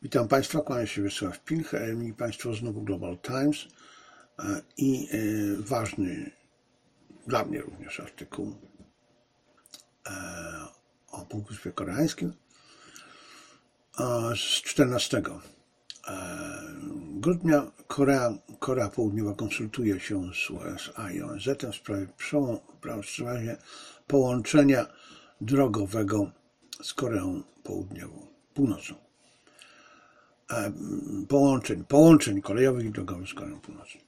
Witam Państwa, kłania się Wiesław Pilch, mieli Państwo znowu Global Times i ważny dla mnie również artykuł o Półwyspie Koreańskim z 14 grudnia. Korea Południowa konsultuje się z USA i ONZ-em w sprawie połączenia drogowego z Koreą Północną. Połączeń kolejowych i drogowych z Koreą Północną.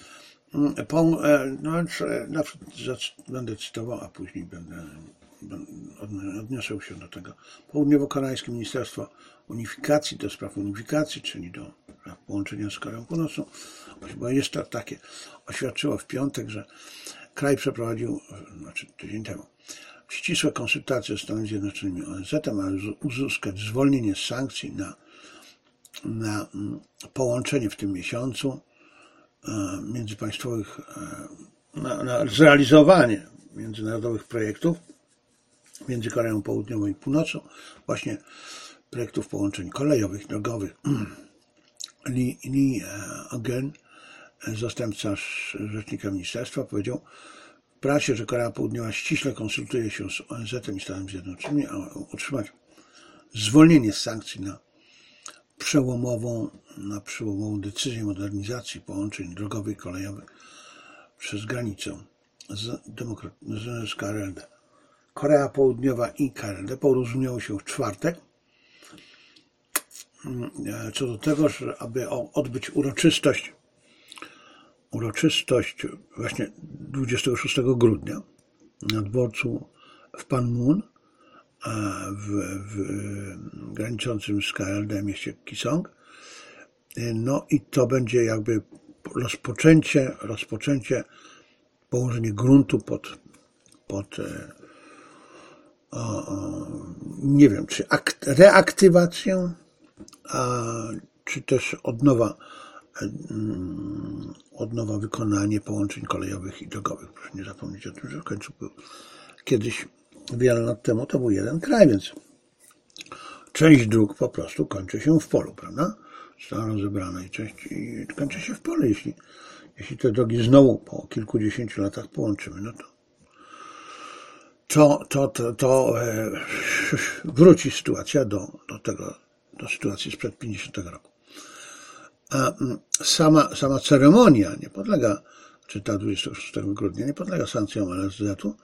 Będę cytował, a później odniosę się do tego. Południowo-koreańskie Ministerstwo Unifikacji, do spraw unifikacji, czyli do połączenia z Koreą Północną, bo jest to takie, oświadczyło w piątek, że kraj przeprowadził, tydzień temu, ścisłe konsultacje z Stanami Zjednoczonymi i ONZ-em, aby uzyskać zwolnienie z sankcji na połączenie w tym miesiącu międzypaństwowych, na zrealizowanie międzynarodowych projektów między Koreą Południową i Północą, właśnie projektów połączeń kolejowych, drogowych. Lee Again, zastępca rzecznika ministerstwa, powiedział w prasie, że Korea Południowa ściśle konsultuje się z ONZ-em i Stanami Zjednoczonymi, aby utrzymać zwolnienie z sankcji na przełomową decyzję modernizacji połączeń drogowych i kolejowych przez granicę z KRLD. Korea Południowa i KRLD porozumiewały się w czwartek co do tego, że aby odbyć uroczystość właśnie 26 grudnia na dworcu w Panmun w graniczącym z KRLD mieście Kisong. No i to będzie jakby rozpoczęcie położenie gruntu pod nie wiem, czy reaktywację, czy też od nowa wykonanie połączeń kolejowych i drogowych. Proszę nie zapomnieć o tym, że w końcu kiedyś, wiele lat temu, to był jeden kraj, więc część dróg po prostu kończy się w polu, prawda? Została rozebrana i część kończy się w polu. Jeśli te drogi znowu po kilkudziesięciu latach połączymy, no to wróci sytuacja do sytuacji sprzed 50 roku. A sama ceremonia nie podlega, czy ta 26 grudnia nie podlega sankcjom LSZ-u,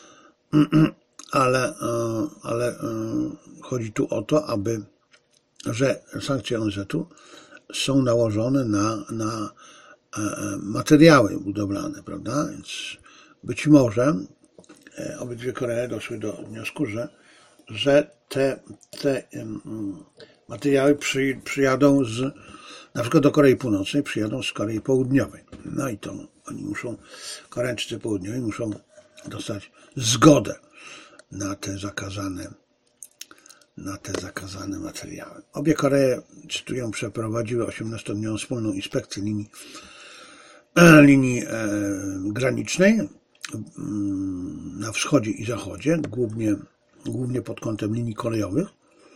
ale chodzi tu o to, że sankcje ONZ-u są nałożone na materiały budowlane, prawda? Więc być może obydwie Koree doszły do wniosku, że te materiały przyjadą na przykład do Korei Północnej, przyjadą z Korei Południowej. No i to oni Koreańczycy Południowi muszą dostać zgodę na te zakazane materiały. Obie Koreje, cytuję, przeprowadziły 18-dniową wspólną inspekcję linii granicznej na wschodzie i zachodzie, głównie pod kątem linii kolejowych.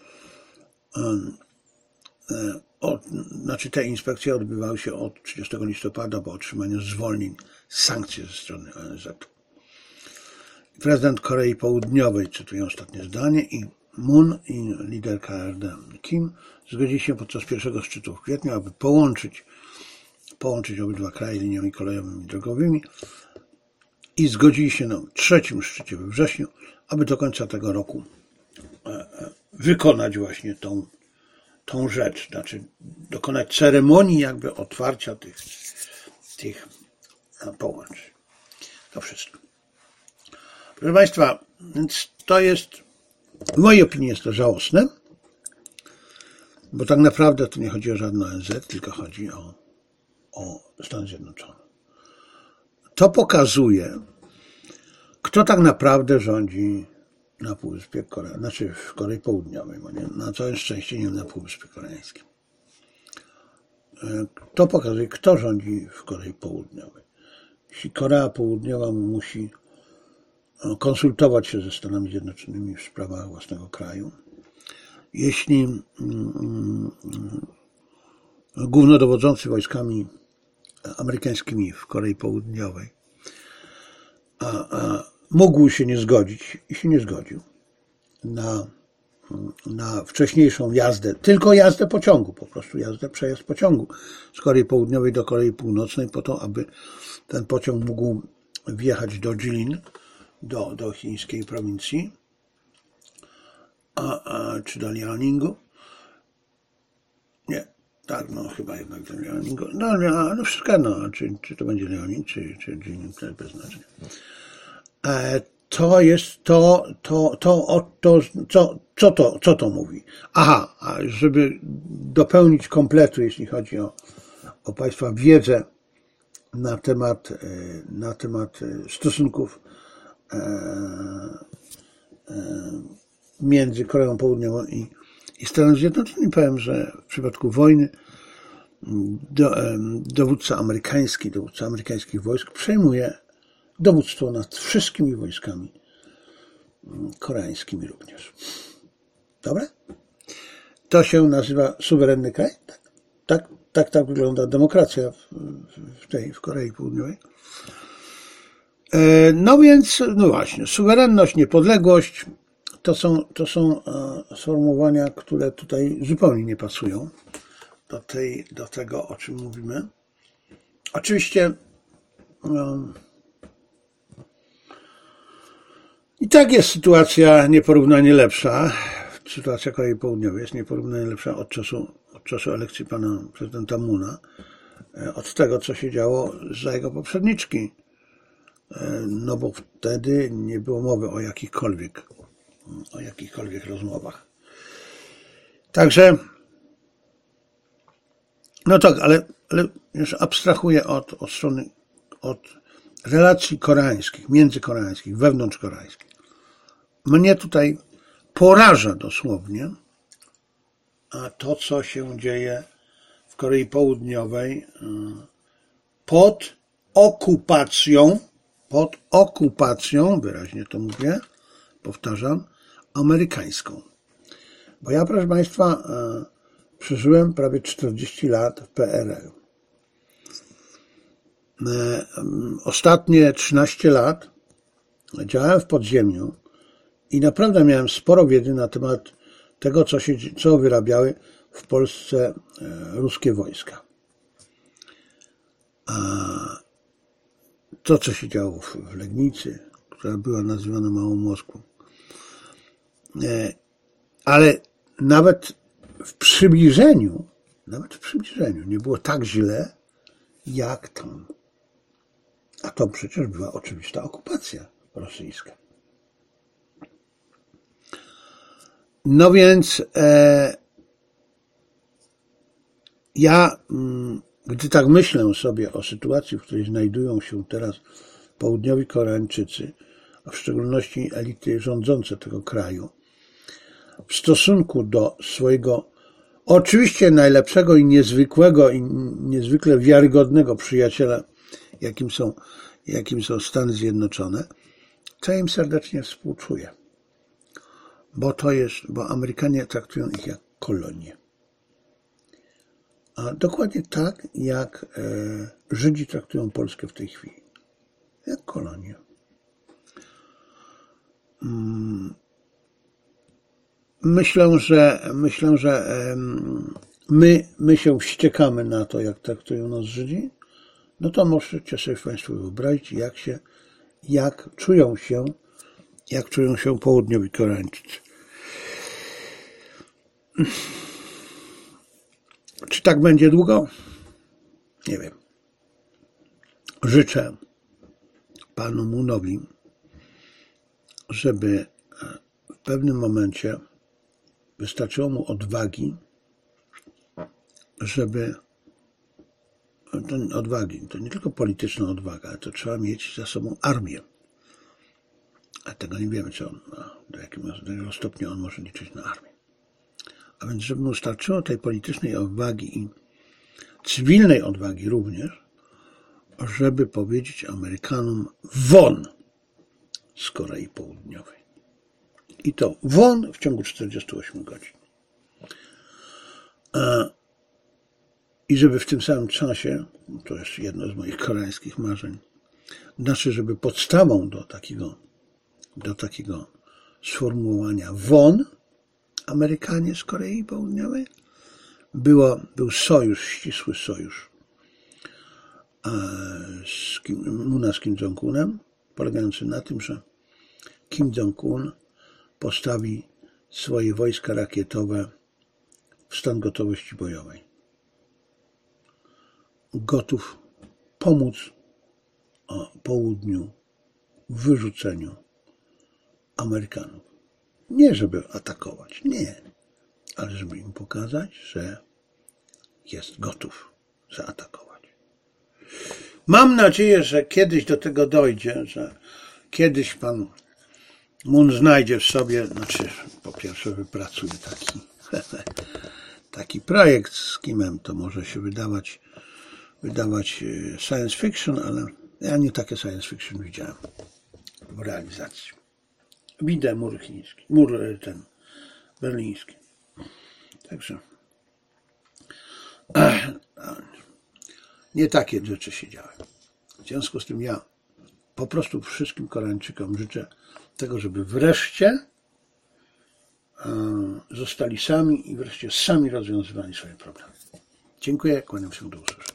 Te inspekcje odbywały się od 30 listopada po otrzymaniu zwolnień z sankcji ze strony ONZ. Prezydent Korei Południowej, cytuję ostatnie zdanie, i Moon i lider KRD Kim zgodzili się podczas pierwszego szczytu w kwietniu, aby połączyć obydwa kraje liniami kolejowymi i drogowymi i zgodzili się na trzecim szczycie we wrześniu, aby do końca tego roku wykonać właśnie tą rzecz, znaczy dokonać ceremonii jakby otwarcia tych połączeń. To wszystko. Proszę Państwa, więc to jest, w mojej opinii jest to żałosne, bo tak naprawdę to nie chodzi o żadne ONZ, tylko chodzi o Stany Zjednoczone. To pokazuje, kto tak naprawdę rządzi na Półwyspie Koreańskim, znaczy w Korei Południowej, bo nie, na całe szczęście nie na Półwyspie Koreańskim. To pokazuje, kto rządzi w Korei Południowej. Jeśli Korea Południowa musi konsultować się ze Stanami Zjednoczonymi w sprawach własnego kraju, jeśli głównodowodzący wojskami amerykańskimi w Korei Południowej, mógł się nie zgodzić i się nie zgodził na wcześniejszą jazdę, tylko jazdę pociągu, po prostu przejazd pociągu z Korei Południowej do Korei Północnej po to, aby ten pociąg mógł wjechać do Jilin, do chińskiej prowincji, czy do Liaoningu. Nie, tak, no chyba jednak do Liaoningu. No wszystko jedno, czy to będzie Liaoning, czy Jilin, to jest bez znaczenia. To jest co to mówi? Aha, żeby dopełnić kompletu, jeśli chodzi o Państwa wiedzę na temat stosunków między Koreą Południową i Stanami Zjednoczonymi, powiem, że w przypadku wojny dowódca amerykańskich wojsk przejmuje dowództwo nad wszystkimi wojskami koreańskimi również. Dobra? To się nazywa suwerenny kraj? Tak wygląda demokracja w Korei Południowej. No więc, no właśnie, suwerenność, niepodległość to są sformułowania, które tutaj zupełnie nie pasują do tego, o czym mówimy. Oczywiście i tak jest sytuacja nieporównanie lepsza. Sytuacja Korei Południowej jest nieporównanie lepsza od czasu elekcji pana prezydenta Moona, od tego, co się działo za jego poprzedniczki. No bo wtedy nie było mowy o jakichkolwiek rozmowach. Także, no tak, ale już abstrahuję od strony, od relacji koreańskich, międzykoreańskich, wewnątrzkoreańskich. Mnie tutaj poraża dosłownie to, co się dzieje w Korei Południowej pod okupacją, wyraźnie to mówię, powtarzam, amerykańską. Bo ja, proszę Państwa, przeżyłem prawie 40 lat w PRL. Ostatnie 13 lat działałem w podziemiu i naprawdę miałem sporo wiedzy na temat tego, co wyrabiały w Polsce ruskie wojska. To, co się działo w Legnicy, która była nazywana Małą Moskwą. Ale nawet w przybliżeniu nie było tak źle, jak tam. A to przecież była oczywista okupacja rosyjska. No więc ja, gdy tak myślę sobie o sytuacji, w której znajdują się teraz południowi Koreańczycy, a w szczególności elity rządzące tego kraju, w stosunku do swojego oczywiście najlepszego i niezwykłego i niezwykle wiarygodnego przyjaciela, jakim są Stany Zjednoczone, to ja im serdecznie współczuję. Bo Amerykanie traktują ich jak kolonie. A dokładnie tak, jak Żydzi traktują Polskę w tej chwili. Jak kolonię. Myślę, że my się wściekamy na to, jak traktują nas Żydzi. No to możecie sobie Państwo wyobrazić, jak czują się południowi Koreańczycy. Czy tak będzie długo? Nie wiem. Życzę panu Moonowi, żeby w pewnym momencie wystarczyło mu odwagi, to nie tylko polityczna odwaga, ale to trzeba mieć za sobą armię. A tego nie wiemy, do jakiego stopnia on może liczyć na armię. A więc, żeby mu starczyło tej politycznej odwagi i cywilnej odwagi również, żeby powiedzieć Amerykanom won z Korei Południowej. I to won w ciągu 48 godzin. I żeby w tym samym czasie, to jest jedno z moich koreańskich marzeń, znaczy, żeby podstawą do takiego sformułowania WON, Amerykanie z Korei Południowej, był sojusz, ścisły sojusz Moona z Kim Jong-unem, polegający na tym, że Kim Jong-un postawi swoje wojska rakietowe w stan gotowości bojowej. Gotów pomóc południu w wyrzuceniu Amerykanów. Nie żeby atakować, nie, ale żeby im pokazać, że jest gotów zaatakować. Mam nadzieję, że kiedyś do tego dojdzie, że kiedyś pan Moon znajdzie w sobie, znaczy po pierwsze wypracuje taki projekt z Kimem, to może się wydawać science fiction, ale ja nie takie science fiction widziałem w realizacji. Widzę mur chiński, ten berliński. Także nie takie rzeczy się działy. W związku z tym ja po prostu wszystkim Koreańczykom życzę tego, żeby wreszcie zostali sami i wreszcie sami rozwiązywali swoje problemy. Dziękuję, kłaniam się, do usłyszenia.